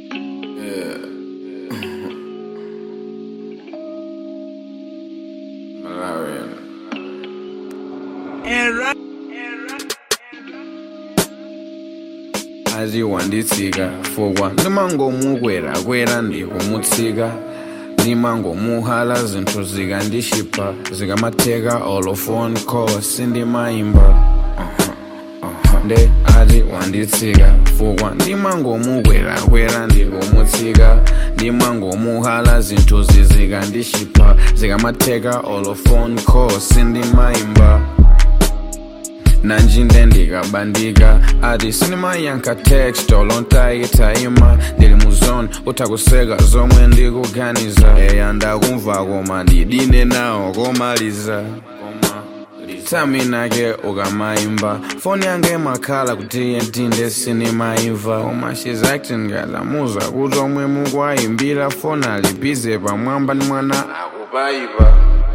Yeah. Malaria. Aziwanditsika fokwa ndimangomukwera ndikumutsika ndimangomuhala zinthu zikandishipa zikamatheka all phone call sindimayimba nde ati wanditsika fokwa ndimangomukwera ndikumutsika ndimangomuhala zinthu zikandishipa zikamatheka all phone call sindimayimba nanjinde ndikabandika ati sinimayankha text olontayitayima ndili muzone utakuseka zomwe ndikuganiza eya ndakumva koma ndidine nawo komaliza taminake ukamayimba foni yange makhala kuti yentinde sinimayimva koma she's acting ngalamuza kuti omwe mukwayimbira foni alibize pamwamba ndi mwana akupayipa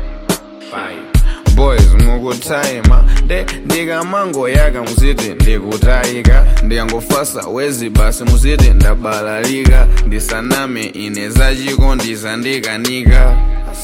boys mukutayima ndikamangoyaka muziti ndikutayika ndikangofasa wezi basi muziti ndabalalika ndisaname ine zachiko ndisandikanika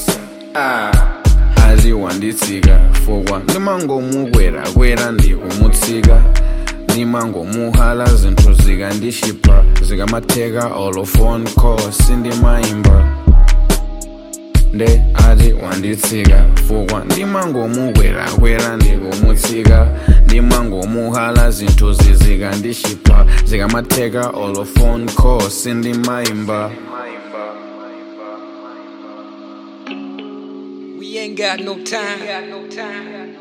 aziwanditsika fokwa ndimangomukwera ndikumutsika ndimangomuhala zinthu zikandishipa zikamatheka all phone call sindimayimba nde ati wanditsika fokwa ndimangomukwera ndikumutsika ndimangomuhala zinthu zikandishipa zikamatheka all phone call sindimayimba. We ain't got no time.